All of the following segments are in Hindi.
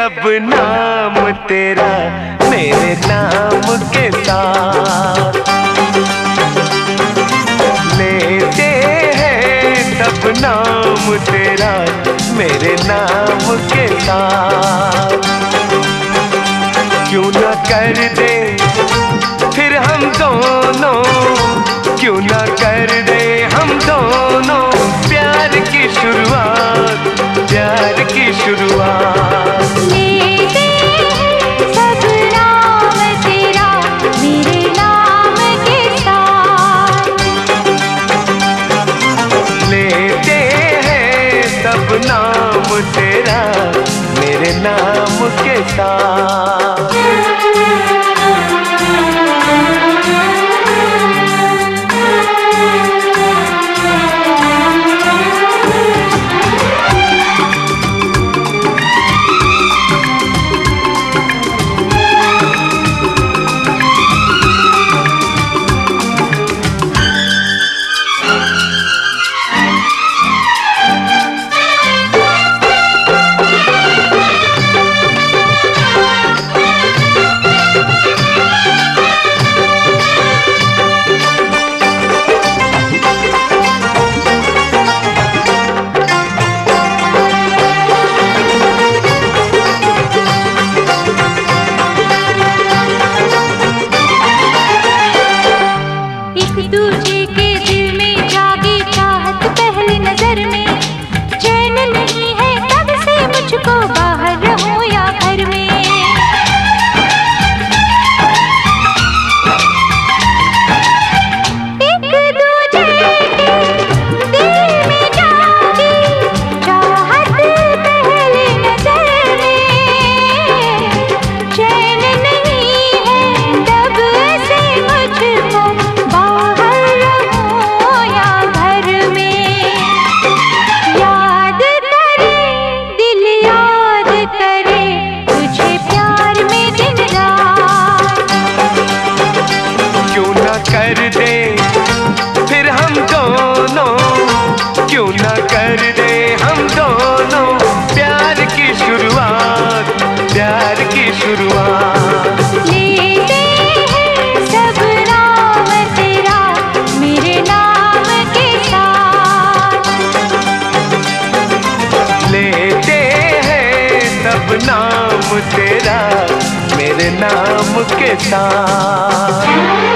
सब नाम तेरा मेरे नाम के साथ, लेते हैं सब नाम तेरा मेरे नाम के साथ। क्यों ना कर दे फिर हम दोनों, क्यों ना कर दे हम दोनों प्यार की शुरुआत, प्यार की शुरुआत। लेते हैं सब नाम तेरा मेरे नाम के साथ, लेते हैं सब नाम तेरा मेरे नाम के साथ। दूजे के दिल में जागी चाहत पहली नजर में, चैन नहीं है तब से मुझको बाहर रहूं या घर में। एक दूजे के दिल में जागी चाहत पहली नजर में, चैन नहीं है तब से मुझको कर दे फिर हम दोनों, क्यों ना कर दे हम दोनों प्यार की शुरुआत, प्यार की शुरुआत। लेते हैं सब नाम तेरा मेरे नाम के साथ, लेते हैं सब नाम तेरा मेरे नाम के साथ।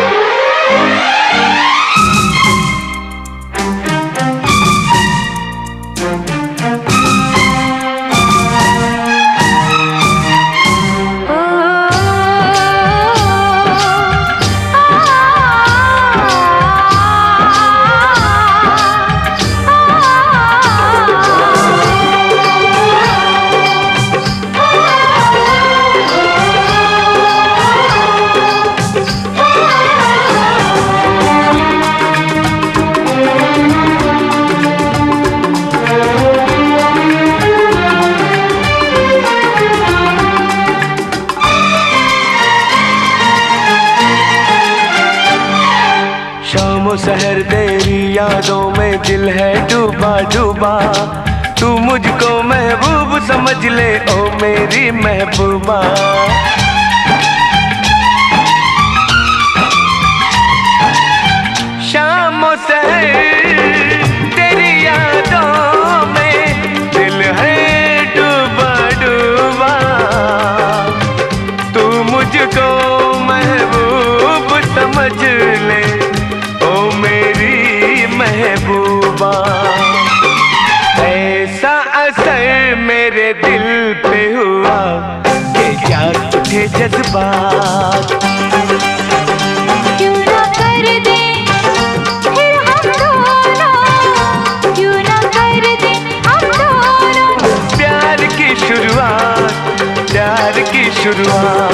शाम शहर तेरी यादों में दिल है डूबा डूबा, तू मुझको महबूब समझ ले ओ मेरी महबूबा। शाम शहर तेरी यादों में दिल है डूबा डूबा, तू मुझको महबूब समझ ले महबूबा। ऐसा असर मेरे दिल पे हुआ कि जाग उठे जज्बात। क्यों ना कर दे फिर हम दोनों, क्यों ना कर दे हम दोनों प्यार की शुरुआत, प्यार की शुरुआत।